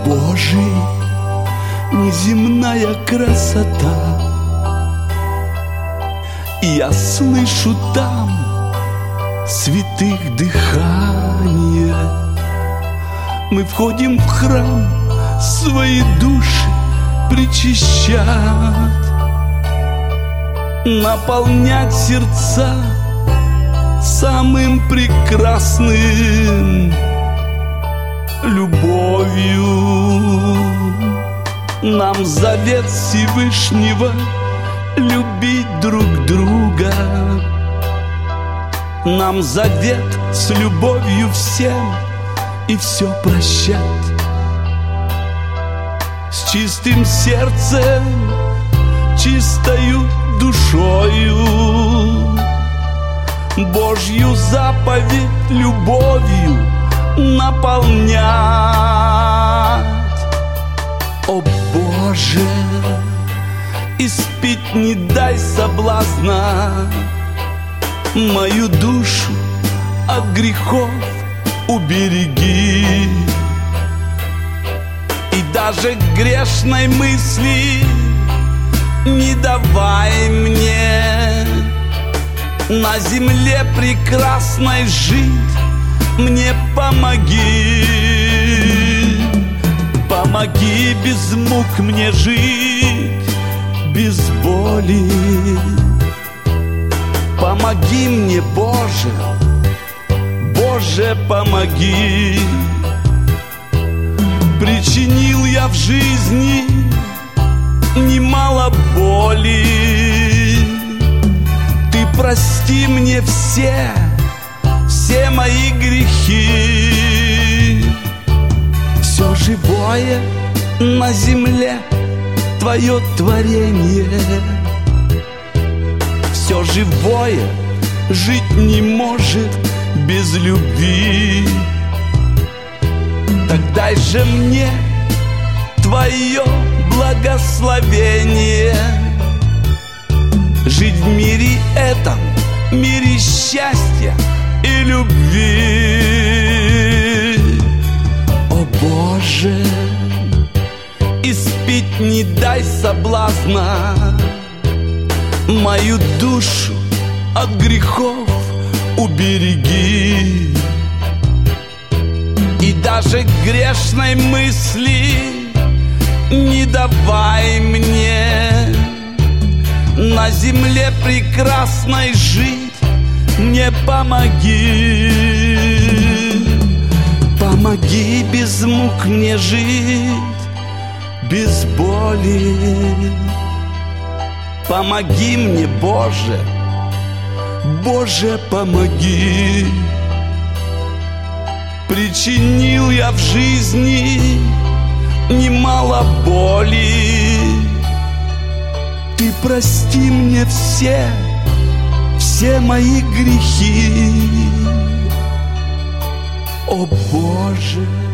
Божий, неземная красота. Я слышу там святых дыхание. Мы входим в храм свои души причащать, наполнять сердца самым прекрасным любовью. Нам завет Всевышнего любить друг друга. Нам завет с любовью всем и все прощать. С чистым сердцем, чистою душою Божью заповедь любовью наполнять. О Боже, испить не дай соблазна, мою душу от грехов убереги. И даже грешной мысли не давай мне на земле прекрасной жить. Мне помоги, помоги без мук мне жить, без боли. Помоги мне, Боже, Боже, помоги. Причинил я в жизни немало боли. Ты прости мне все мои грехи. Все живое на земле Твое творение. Все живое жить не может без любви. Так дай же мне Твое благословение жить в мире этом, мире счастья и любви. О Боже, испить не дай соблазна, мою душу от грехов убереги. И даже грешной мысли не давай мне на земле прекрасной жить. Мне помоги, помоги без мук мне жить, без боли. Помоги мне, Боже, Боже, помоги. Причинил я в жизни немало боли. Ты прости мне все мои грехи. О Боже,